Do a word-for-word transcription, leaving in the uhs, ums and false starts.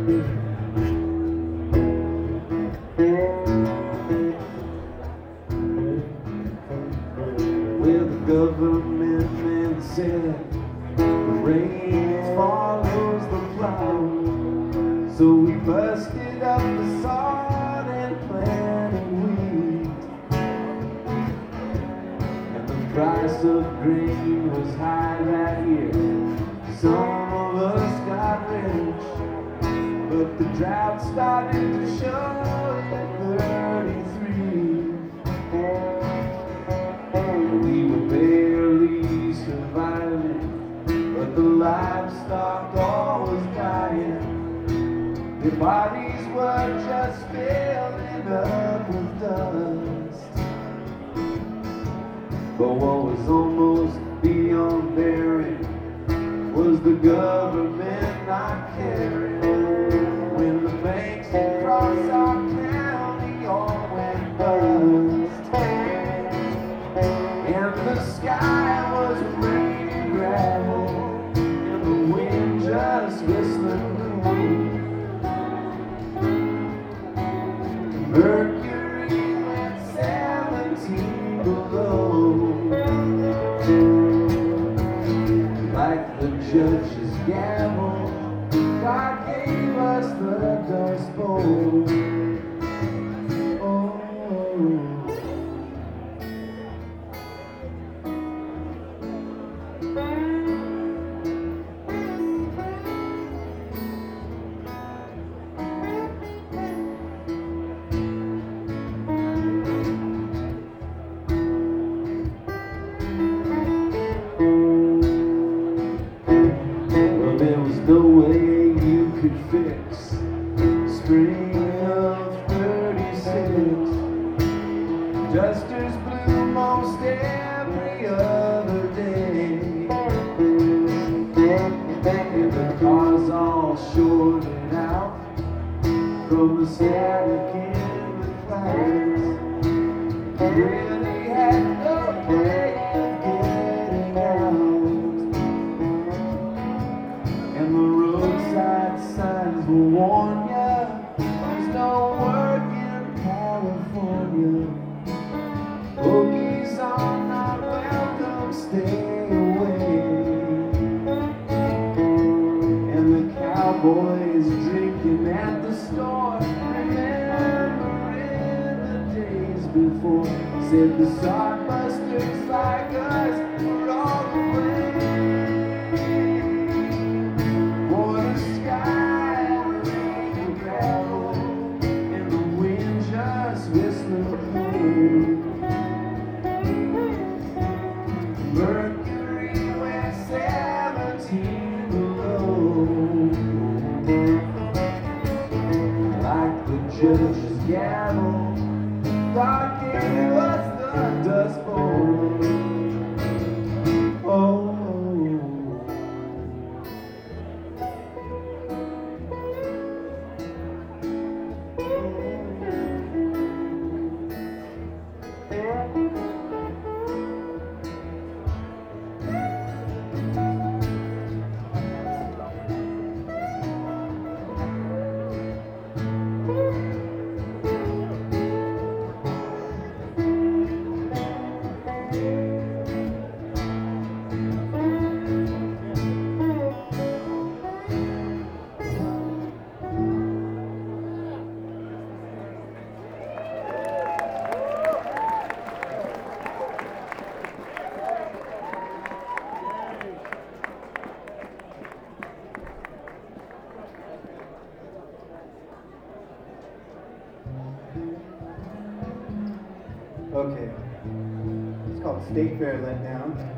Well, the government man said the rain follows the plow, so we busted up the sod and planted wheat. And the price of grain was high that year. Some of us got rich, but the drought started to show at thirty-three. We were barely surviving, but the livestock all was dying. Their bodies were just filling up with dust. But what was almost beyond bearing was the government not caring. When the banks across our county all went bust, and the sky was raining gravel, and the wind just whistling blue. Mercury went seventeen below. Like the judge's gavel, God gave us the Dust Bowl. Oh. There was no way you could fix spring of thirty-six. Dusters blew most every other day, and the cars all shorted out from the static in the clouds. Really had no way of getting out. And the roadside signs will warn ya, there's no work in California. Boogies are not welcome, stay away. And the cowboys drinking at the store, remembering the days before, said the sodbusters like us were all the way. Mercury went seventeen below. Like the judge's gavel, God gave us the Dust Bowl. Oh. Okay. It's called State Fair Letdown.